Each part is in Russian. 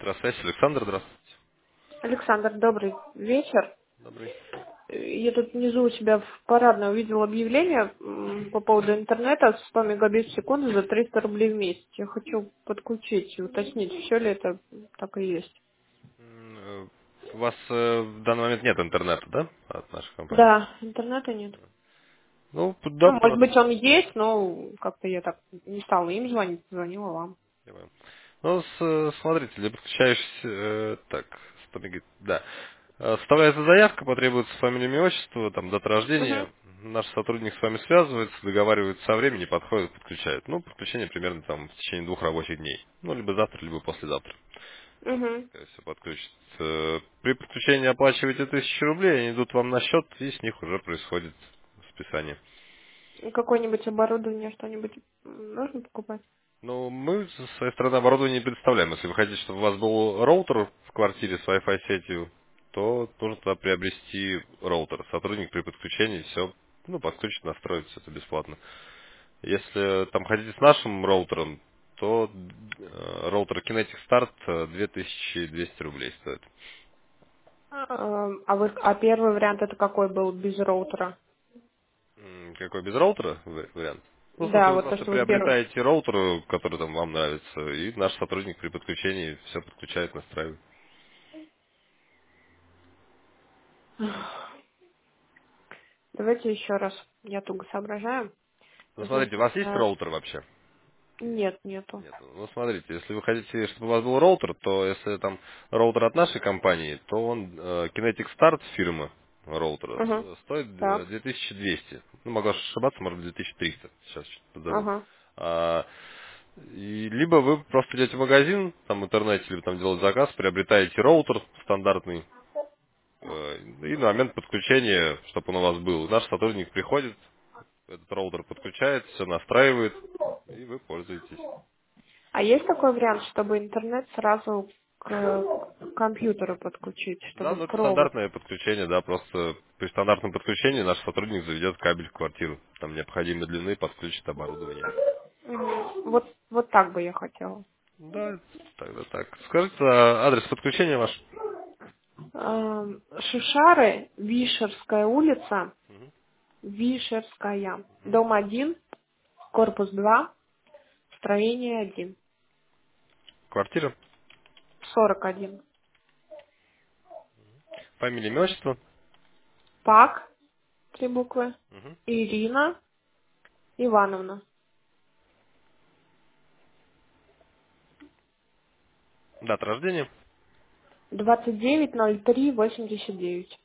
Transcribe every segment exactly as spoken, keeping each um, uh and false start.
Электросвязь, Александр, здравствуйте. Александр, добрый вечер. Добрый. Я тут внизу у себя в парадной увидела объявление м, по поводу интернета сто мегабит в секунду за триста рублей в месяц. Я хочу подключить и уточнить, все ли это так и есть. М, э, У вас э, в данный момент нет интернета, да, от нашей компании? Да, интернета нет. Ну, п- да, Ну, может пожалуйста. быть, он есть, но как-то я так не стала им звонить, звонила вам. Я понял. Ну, с- э, смотрите, для подключаешься, э, так, сто мегабит, да. Э, Составляется заявка, потребуется фамилия, имя, отчество, там, дата рождения. Угу, Наш сотрудник с вами связывается, договаривается со временем, подходит, подключает. Ну, подключение примерно там в течение двух рабочих дней. Ну, либо завтра, либо послезавтра. угу. Все подключится. Э, При подключении оплачиваете тысячу рублей, они идут вам на счет, и с них уже происходит списание. Какое-нибудь оборудование, что-нибудь м, нужно покупать? Но мы со своей стороны оборудование не предоставляем. Если вы хотите, чтобы у вас был роутер в квартире с Wi-Fi сетью, то нужно туда приобрести роутер. Сотрудник при подключении все, ну, подключит, настроит, все это бесплатно. Если там хотите с нашим роутером, то э, роутер Kinetic Start э, две тысячи двести рублей стоит. А, а вы, а первый вариант это какой был без роутера? М, Какой без роутера ва- вариант? Ну, в Да, смысле, вы вот то, просто что вы первый. приобретаете роутер, который там вам нравится, и наш сотрудник при подключении все подключает, настраивает. Давайте еще раз. Я туго соображаю. Ну, смотрите, у Значит, вас есть э, роутер вообще? нет, нету. Нет. Ну, смотрите, если вы хотите, чтобы у вас был роутер, то если там роутер от нашей компании, то он э, Kinetic Start фирмы роутера Ага. с- стоит э, Так. две тысячи двести. Ну, могу ошибаться, может быть, две тысячи триста. Сейчас чуть подзабыл. Ага. А, и либо вы просто идете в магазин, там в интернете, либо там делаете заказ, приобретаете роутер стандартный, э, и на момент подключения, чтобы он у вас был, наш сотрудник приходит, этот роутер подключает, все настраивает, и вы пользуетесь. А есть такой вариант, чтобы интернет сразу к к компьютеру подключить, Да, чтобы ну это провод? стандартное подключение, да, просто при стандартном подключении наш сотрудник заведет кабель в квартиру. Там необходимой длины подключит оборудование. Мгм. Вот, вот так бы я хотела. Да, тогда так. Скажите а, адрес подключения ваш. Эм, Шишары, Вишерская улица, Мгм. Вишерская, дом один, корпус два, строение один, Квартира, сорок один. фамилия, имя, отчество. Пак, три буквы, Мгм. Ирина Ивановна. Дата рождения. двадцать девять ноль три восемьдесят девять.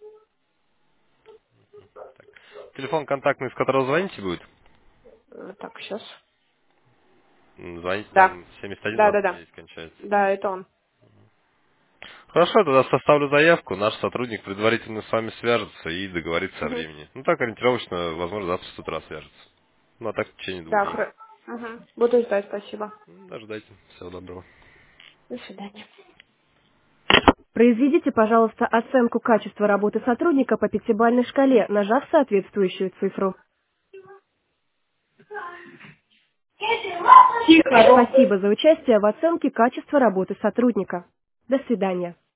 Телефон контактный, с которого звоните будет. Э, Так, сейчас. М, Звоните Да. там семьдесят один Да, да, двадцать да. девять кончается. Да, это он. Хорошо, тогда составлю заявку, наш сотрудник предварительно с вами свяжется и договорится о Мгм. времени. Ну так ориентировочно, возможно, завтра с утра свяжется. Ну а так в течение двух Да, дней. хорошо. Буду ждать, спасибо. М, Дождайтесь. Всего доброго. До свидания. Произведите, пожалуйста, оценку качества работы сотрудника по пятибалльной шкале, нажав соответствующую цифру. Тихо. Спасибо за участие в оценке качества работы сотрудника. До свидания.